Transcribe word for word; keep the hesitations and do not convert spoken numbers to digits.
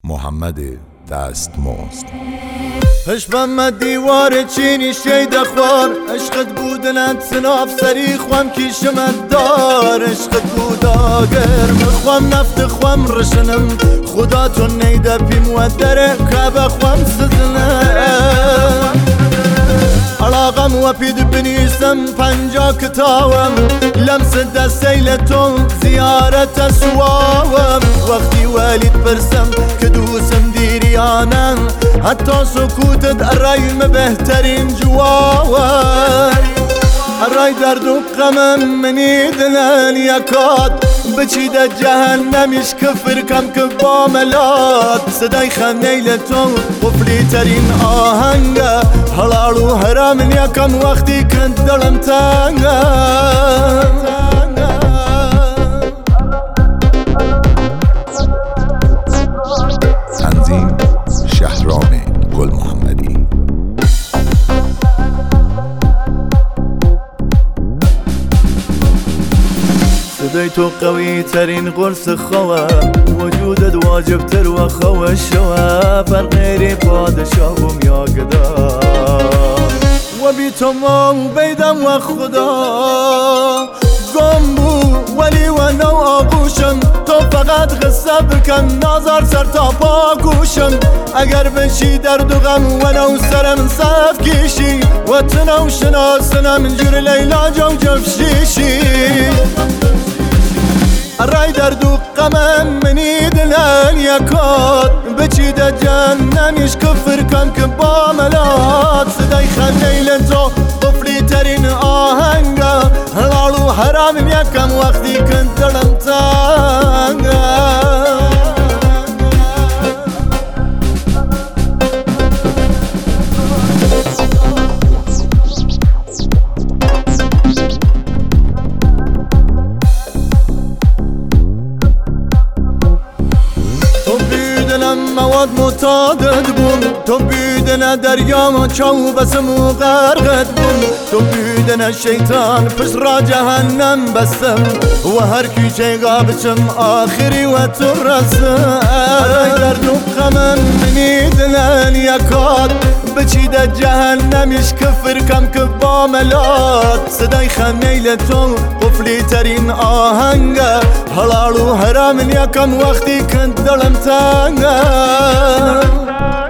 محمد دستمزد. پشمم دیوار چینی شید خوار، عشقت بودنت سناف سری خوام کیشمت دار. عشقت بود آگر مخوام نفت خوام رشنم، خدا تو نیده پی مودره که بخوام سزنه. علاقم و پید بنیسم پنجا کتاوم، لمس دستیل تو زیارت سواوم. وقتی ولید پرسم که دوسم دیریانم، حتی سکوتت ارایم بهترین جواوم. رای درد و غمم منی دلن یکات، بچیده جهنمیش کفر کم که باملات. صدای خنیل تو قفلی ترین آهنگه، حلال و حرام یکم وقتی کند دلم تنگه. تنظیم شهرام گل محمدی. صدای تو قوی ترین قرص خواه، وجودت واجب تر و خواه شوه. بر غیری پادشاه بوم یا گدا، و بی تو ما بیدم و خدا. گم بو ولی و نو آغوشم، تو فقط غصه بکن نازار سر تا پا گوشم. اگر بشی درد و غم و نو سرم صف کشی، و تنو شناسنم جور لیلا جو جفشیشی. رای درد و غمم منی دلن یکات، بچیده جهنمیش کفر کم که باملات. صدای خنیل تو قفلی ترین آهنگه، حلال و حرام یکم وقتی کن دلم تنگه. مواد معتادت بون، تو بیدن دریام و چاو بسم و غرقت بون. تو بیدن شیطان پس را جهنم بستم، و هر کیچه غابچم آخری و تو رسم. درد و غمم منی دلن یکات، بچیده جهنمیش کفر کم که باملات. صدای خنیل تو قفلی ترین آهنگه، حلال و حرام یکم وقتی کند دلم تنگه.